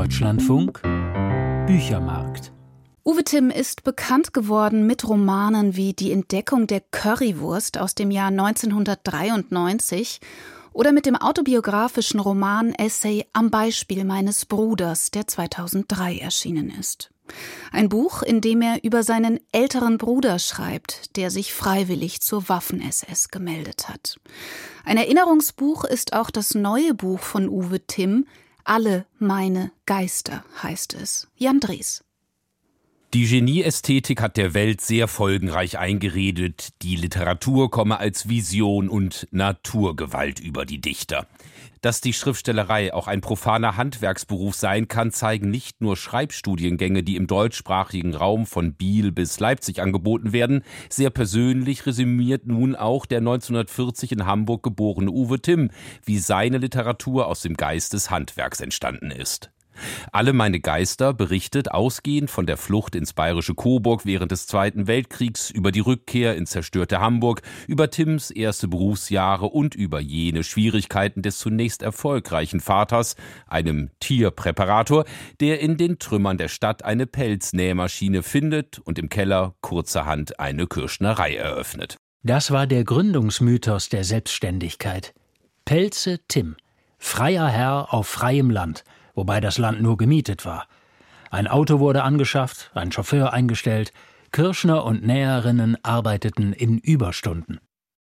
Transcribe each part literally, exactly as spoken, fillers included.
Deutschlandfunk Büchermarkt. Uwe Timm ist bekannt geworden mit Romanen wie Die Entdeckung der Currywurst aus dem Jahr neunzehnhundertdreiundneunzig oder mit dem autobiografischen Roman-Essay Am Beispiel meines Bruders, der zweitausenddrei erschienen ist. Ein Buch, in dem er über seinen älteren Bruder schreibt, der sich freiwillig zur Waffen-S S gemeldet hat. Ein Erinnerungsbuch ist auch das neue Buch von Uwe Timm, Alle meine Geister heißt es. Jan Drees. Die Genieästhetik hat der Welt sehr folgenreich eingeredet, die Literatur komme als Vision und Naturgewalt über die Dichter. Dass die Schriftstellerei auch ein profaner Handwerksberuf sein kann, zeigen nicht nur Schreibstudiengänge, die im deutschsprachigen Raum von Biel bis Leipzig angeboten werden. Sehr persönlich resümiert nun auch der neunzehnhundertvierzig in Hamburg geborene Uwe Timm, wie seine Literatur aus dem Geist des Handwerks entstanden ist. Alle meine Geister berichtet, ausgehend von der Flucht ins bayerische Coburg während des Zweiten Weltkriegs, über die Rückkehr ins zerstörte Hamburg, über Timms erste Berufsjahre und über jene Schwierigkeiten des zunächst erfolgreichen Vaters, einem Tierpräparator, der in den Trümmern der Stadt eine Pelznähmaschine findet und im Keller kurzerhand eine Kürschnerei eröffnet. Das war der Gründungsmythos der Selbstständigkeit. Pelze Timm, freier Herr auf freiem Land, wobei das Land nur gemietet war. Ein Auto wurde angeschafft, ein Chauffeur eingestellt, Kürschner und Näherinnen arbeiteten in Überstunden.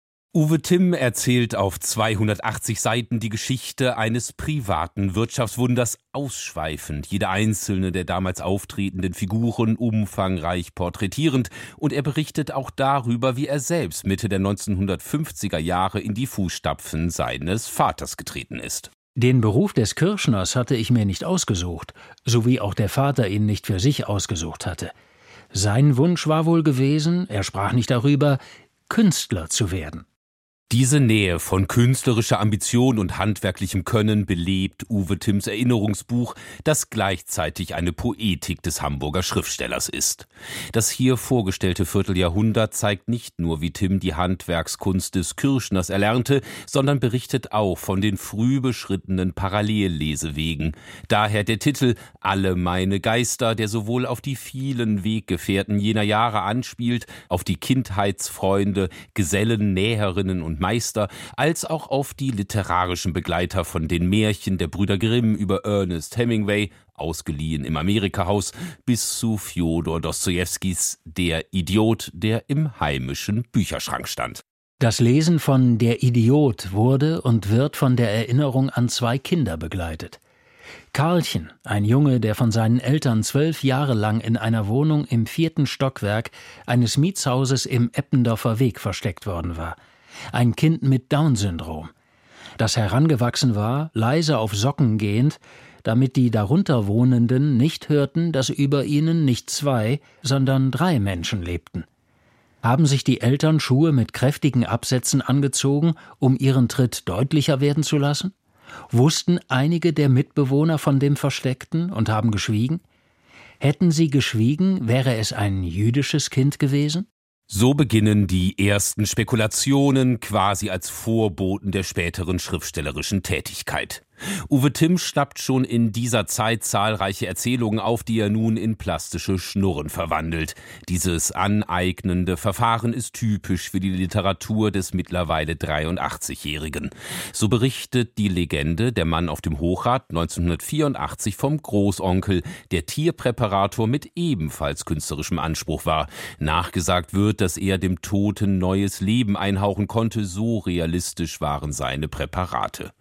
Uwe Timm erzählt auf zweihundertachtzig Seiten die Geschichte eines privaten Wirtschaftswunders, ausschweifend, jede einzelne der damals auftretenden Figuren umfangreich porträtierend, und er berichtet auch darüber, wie er selbst Mitte der neunzehnhundertfünfziger Jahre in die Fußstapfen seines Vaters getreten ist. Den Beruf des Kürschners hatte ich mir nicht ausgesucht, so wie auch der Vater ihn nicht für sich ausgesucht hatte. Sein Wunsch war wohl gewesen, er sprach nicht darüber, Künstler zu werden. Diese Nähe von künstlerischer Ambition und handwerklichem Können belebt Uwe Timms Erinnerungsbuch, das gleichzeitig eine Poetik des Hamburger Schriftstellers ist. Das hier vorgestellte Vierteljahrhundert zeigt nicht nur, wie Timm die Handwerkskunst des Kürschners erlernte, sondern berichtet auch von den früh beschrittenen Parallellesewegen. Daher der Titel Alle meine Geister, der sowohl auf die vielen Weggefährten jener Jahre anspielt, auf die Kindheitsfreunde, Gesellen, Näherinnen und Meister, als auch auf die literarischen Begleiter von den Märchen der Brüder Grimm über Ernest Hemingway, ausgeliehen im Amerikahaus, bis zu Fjodor Dostojewskis Der Idiot, der im heimischen Bücherschrank stand. Das Lesen von Der Idiot wurde und wird von der Erinnerung an zwei Kinder begleitet. Karlchen, ein Junge, der von seinen Eltern zwölf Jahre lang in einer Wohnung im vierten Stockwerk eines Mietshauses im Eppendorfer Weg versteckt worden war. Ein Kind mit Down-Syndrom, das herangewachsen war, leise auf Socken gehend, damit die darunter Wohnenden nicht hörten, dass über ihnen nicht zwei, sondern drei Menschen lebten. Haben sich die Eltern Schuhe mit kräftigen Absätzen angezogen, um ihren Tritt deutlicher werden zu lassen? Wussten einige der Mitbewohner von dem Versteckten und haben geschwiegen? Hätten sie geschwiegen, wäre es ein jüdisches Kind gewesen? So beginnen die ersten Spekulationen, quasi als Vorboten der späteren schriftstellerischen Tätigkeit. Uwe Timm schnappt schon in dieser Zeit zahlreiche Erzählungen auf, die er nun in plastische Schnurren verwandelt. Dieses aneignende Verfahren ist typisch für die Literatur des mittlerweile dreiundachtzigjährigen. So berichtet die Legende Der Mann auf dem Hochrad neunzehnhundertvierundachtzig vom Großonkel, der Tierpräparator mit ebenfalls künstlerischem Anspruch war. Nachgesagt wird, dass er dem Toten neues Leben einhauchen konnte, so realistisch waren seine Präparate.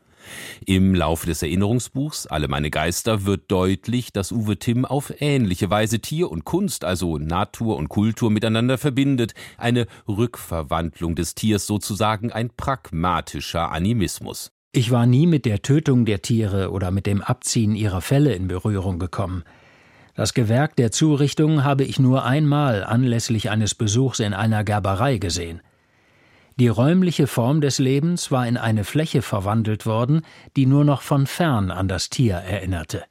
Im Laufe des Erinnerungsbuchs Alle meine Geister wird deutlich, dass Uwe Timm auf ähnliche Weise Tier und Kunst, also Natur und Kultur, miteinander verbindet. Eine Rückverwandlung des Tiers, sozusagen ein pragmatischer Animismus. Ich war nie mit der Tötung der Tiere oder mit dem Abziehen ihrer Felle in Berührung gekommen. Das Gewerk der Zurichtung habe ich nur einmal anlässlich eines Besuchs in einer Gerberei gesehen. Die räumliche Form des Lebens war in eine Fläche verwandelt worden, die nur noch von fern an das Tier erinnerte.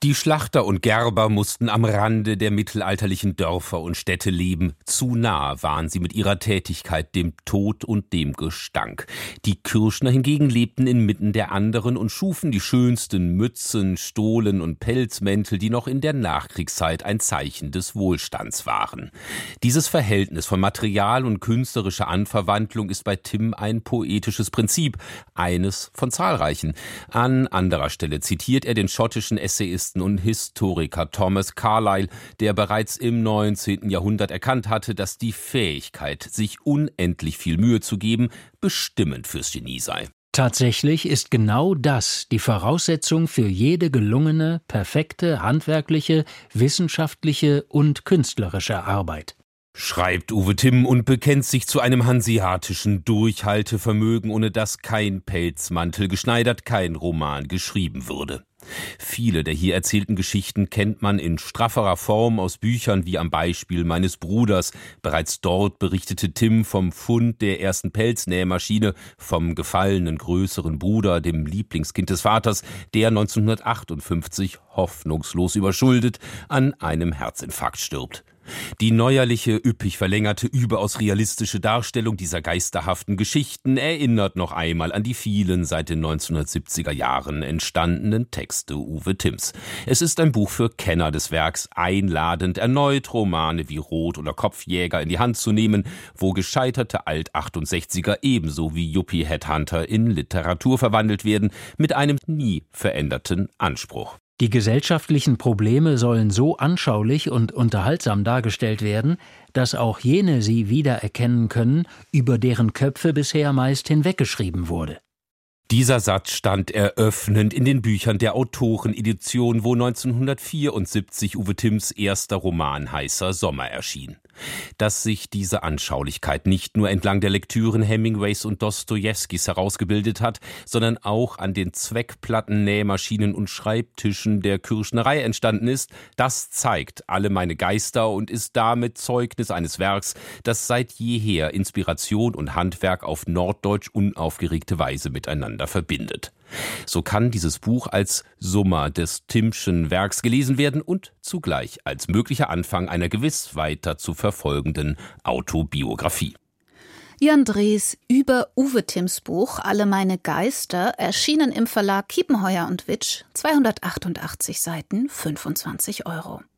Die Schlachter und Gerber mussten am Rande der mittelalterlichen Dörfer und Städte leben. Zu nah waren sie mit ihrer Tätigkeit dem Tod und dem Gestank. Die Kürschner hingegen lebten inmitten der anderen und schufen die schönsten Mützen, Stolen und Pelzmäntel, die noch in der Nachkriegszeit ein Zeichen des Wohlstands waren. Dieses Verhältnis von Material und künstlerischer Anverwandlung ist bei Timm ein poetisches Prinzip, eines von zahlreichen. An anderer Stelle zitiert er den schottischen Essayisten und Historiker Thomas Carlyle, der bereits im neunzehnten Jahrhundert erkannt hatte, dass die Fähigkeit, sich unendlich viel Mühe zu geben, bestimmend fürs Genie sei. Tatsächlich ist genau das die Voraussetzung für jede gelungene, perfekte, handwerkliche, wissenschaftliche und künstlerische Arbeit. Schreibt Uwe Timm und bekennt sich zu einem hanseatischen Durchhaltevermögen, ohne das kein Pelzmantel geschneidert, kein Roman geschrieben würde. Viele der hier erzählten Geschichten kennt man in strafferer Form aus Büchern wie am Beispiel meines Bruders. Bereits dort berichtete Timm vom Fund der ersten Pelznähmaschine, vom gefallenen größeren Bruder, dem Lieblingskind des Vaters, der neunzehnhundertachtundfünfzig hoffnungslos überschuldet an einem Herzinfarkt stirbt. Die neuerliche, üppig verlängerte, überaus realistische Darstellung dieser geisterhaften Geschichten erinnert noch einmal an die vielen seit den neunzehnhundertsiebziger Jahren entstandenen Texte Uwe Timms. Es ist ein Buch für Kenner des Werks, einladend, erneut Romane wie Rot oder Kopfjäger in die Hand zu nehmen, wo gescheiterte Alt-achtundsechziger ebenso wie Yuppie-Headhunter in Literatur verwandelt werden, mit einem nie veränderten Anspruch. Die gesellschaftlichen Probleme sollen so anschaulich und unterhaltsam dargestellt werden, dass auch jene sie wiedererkennen können, über deren Köpfe bisher meist hinweggeschrieben wurde. Dieser Satz stand eröffnend in den Büchern der Autorenedition, wo neunzehnhundertvierundsiebzig Uwe Timms erster Roman Heißer Sommer erschien. Dass sich diese Anschaulichkeit nicht nur entlang der Lektüren Hemingways und Dostojewskis herausgebildet hat, sondern auch an den Zweckplatten, Nähmaschinen und Schreibtischen der Kürschnerei entstanden ist, das zeigt Alle meine Geister und ist damit Zeugnis eines Werks, das seit jeher Inspiration und Handwerk auf norddeutsch unaufgeregte Weise miteinander verbindet. So kann dieses Buch als Summa des Timmschen Werks gelesen werden und zugleich als möglicher Anfang einer gewiss weiter zu verfolgenden Autobiografie. Jan Drees über Uwe Timms Buch Alle meine Geister, erschienen im Verlag Kiepenheuer und Witsch, zweihundertachtundachtzig Seiten, fünfundzwanzig Euro.